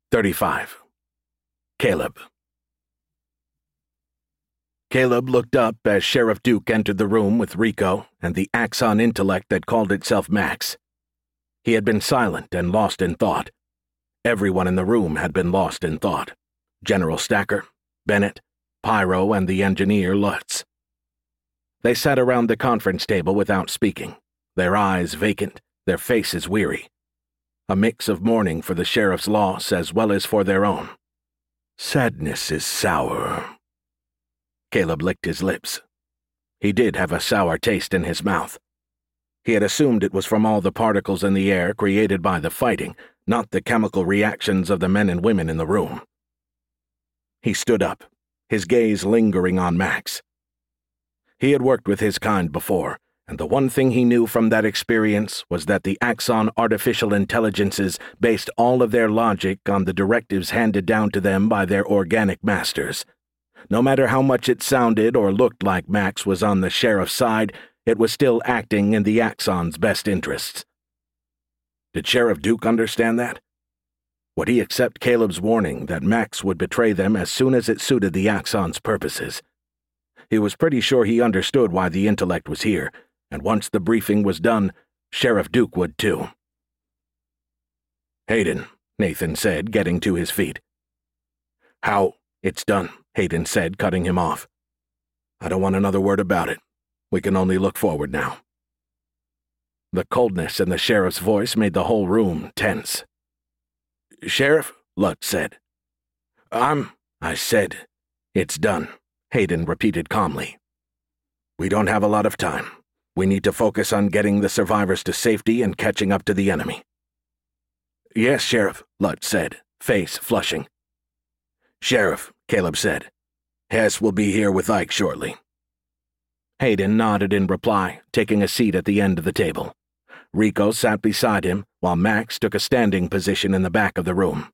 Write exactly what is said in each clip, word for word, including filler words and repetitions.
thirty-five. Caleb. Caleb looked up as Sheriff Duke entered the room with Rico and the Axon intellect that called itself Max. He had been silent and lost in thought. Everyone in the room had been lost in thought. General Stacker, Bennett, Pyro, and the engineer Lutz. They sat around the conference table without speaking, their eyes vacant, their faces weary. A mix of mourning for the sheriff's loss as well as for their own. Sadness is sour. Caleb licked his lips. He did have a sour taste in his mouth. He had assumed it was from all the particles in the air created by the fighting, not the chemical reactions of the men and women in the room. He stood up, his gaze lingering on Max. He had worked with his kind before, and the one thing he knew from that experience was that the Axon artificial intelligences based all of their logic on the directives handed down to them by their organic masters. No matter how much it sounded or looked like Max was on the sheriff's side, it was still acting in the Axon's best interests. Did Sheriff Duke understand that? Would he accept Caleb's warning that Max would betray them as soon as it suited the Axon's purposes? He was pretty sure he understood why the intellect was here, and once the briefing was done, Sheriff Duke would too. Hayden, Nathan said, getting to his feet. How? It's done, Hayden said, cutting him off. I don't want another word about it. We can only look forward now. The coldness in the sheriff's voice made the whole room tense. Sheriff, Lutz said. I'm, I said, it's done, Hayden repeated calmly. We don't have a lot of time. We need to focus on getting the survivors to safety and catching up to the enemy. Yes, Sheriff, Lutz said, face flushing. Sheriff, Caleb said. Hess will be here with Ike shortly. Hayden nodded in reply, taking a seat at the end of the table. Rico sat beside him, while Max took a standing position in the back of the room.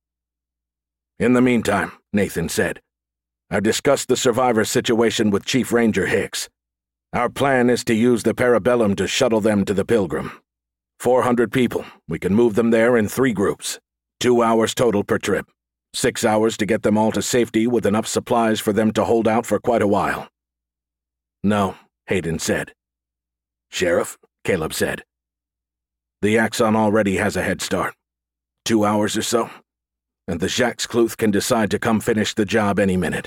In the meantime, Nathan said, I've discussed the survivor situation with Chief Ranger Hicks. Our plan is to use the Parabellum to shuttle them to the Pilgrim. Four hundred people. We can move them there in three groups. Two hours total per trip. Six hours to get them all to safety with enough supplies for them to hold out for quite a while. No, Hayden said. Sheriff, Caleb said. The Axon already has a head start. Two hours or so. And the Jacques Cluth can decide to come finish the job any minute.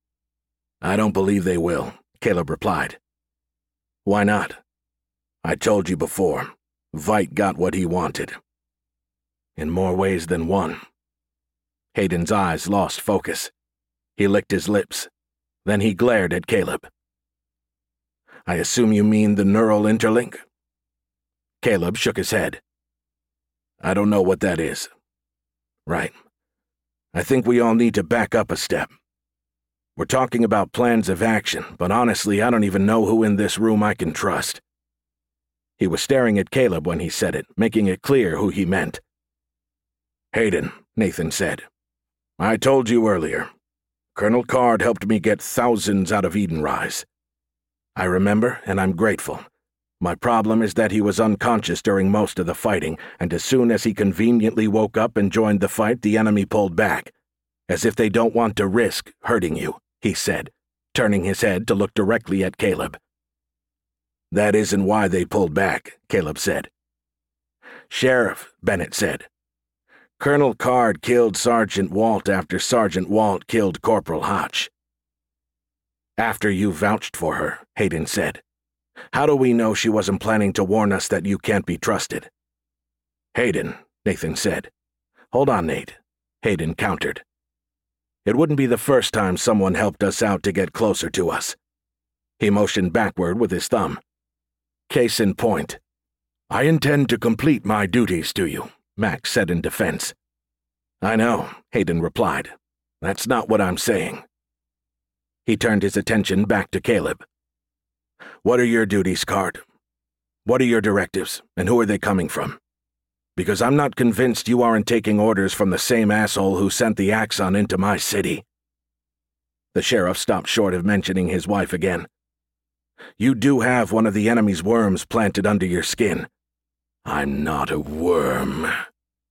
I don't believe they will, Caleb replied. Why not? I told you before, Veidt got what he wanted. In more ways than one. Hayden's eyes lost focus. He licked his lips. Then he glared at Caleb. I assume you mean the neural interlink? Caleb shook his head. I don't know what that is. Right. I think we all need to back up a step. We're talking about plans of action, but honestly, I don't even know who in this room I can trust. He was staring at Caleb when he said it, making it clear who he meant. Hayden, Nathan said. I told you earlier. Colonel Card helped me get thousands out of Edenrise. I remember, and I'm grateful. My problem is that he was unconscious during most of the fighting, and as soon as he conveniently woke up and joined the fight, the enemy pulled back. As if they don't want to risk hurting you, he said, turning his head to look directly at Caleb. That isn't why they pulled back, Caleb said. Sheriff, Bennett said. Colonel Card killed Sergeant Walt after Sergeant Walt killed Corporal Hotch. After you vouched for her, Hayden said. How do we know she wasn't planning to warn us that you can't be trusted? Hayden, Nathan said. Hold on, Nate, Hayden countered. It wouldn't be the first time someone helped us out to get closer to us. He motioned backward with his thumb. Case in point. I intend to complete my duties to you, Max said in defense. I know, Hayden replied. That's not what I'm saying. He turned his attention back to Caleb. What are your duties, Card? What are your directives, and who are they coming from? Because I'm not convinced you aren't taking orders from the same asshole who sent the Axon into my city. The sheriff stopped short of mentioning his wife again. You do have one of the enemy's worms planted under your skin. I'm not a worm.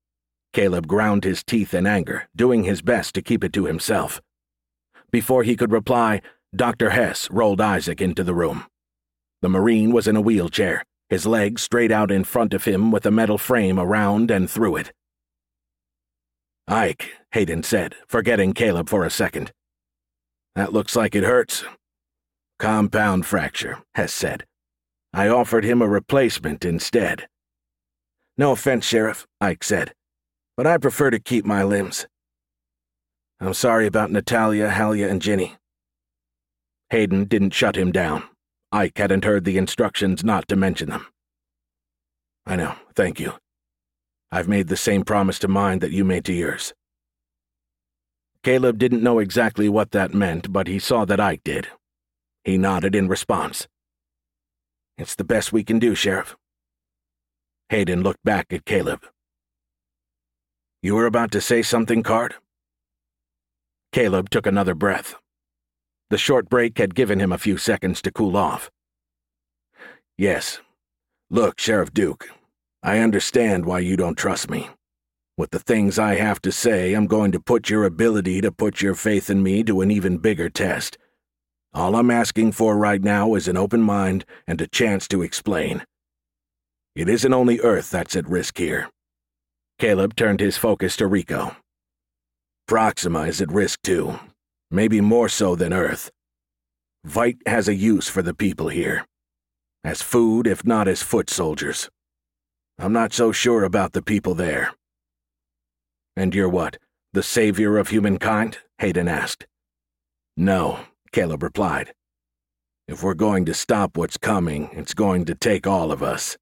Caleb ground his teeth in anger, doing his best to keep it to himself. Before he could reply, Doctor Hess rolled Isaac into the room. The Marine was in a wheelchair, his legs straight out in front of him with a metal frame around and through it. "Ike," Hayden said, forgetting Caleb for a second. "That looks like it hurts." "Compound fracture," Hess said. "I offered him a replacement instead." "No offense, Sheriff," Ike said, "but I prefer to keep my limbs. I'm sorry about Natalia, Halia, and Ginny." Hayden didn't shut him down. Ike hadn't heard the instructions not to mention them. "I know, thank you. I've made the same promise to mine that you made to yours." Caleb didn't know exactly what that meant, but he saw that Ike did. He nodded in response. "It's the best we can do, Sheriff." Hayden looked back at Caleb. "You were about to say something, Card?" Caleb took another breath. The short break had given him a few seconds to cool off. "Yes. Look, Sheriff Duke, I understand why you don't trust me. With the things I have to say, I'm going to put your ability to put your faith in me to an even bigger test. All I'm asking for right now is an open mind and a chance to explain. It isn't only Earth that's at risk here." Caleb turned his focus to Rico. "Proxima is at risk too, maybe more so than Earth. Vite has a use for the people here. As food, if not as foot soldiers. I'm not so sure about the people there." "And you're what, the savior of humankind?" Hayden asked. "No," Caleb replied. "If we're going to stop what's coming, it's going to take all of us.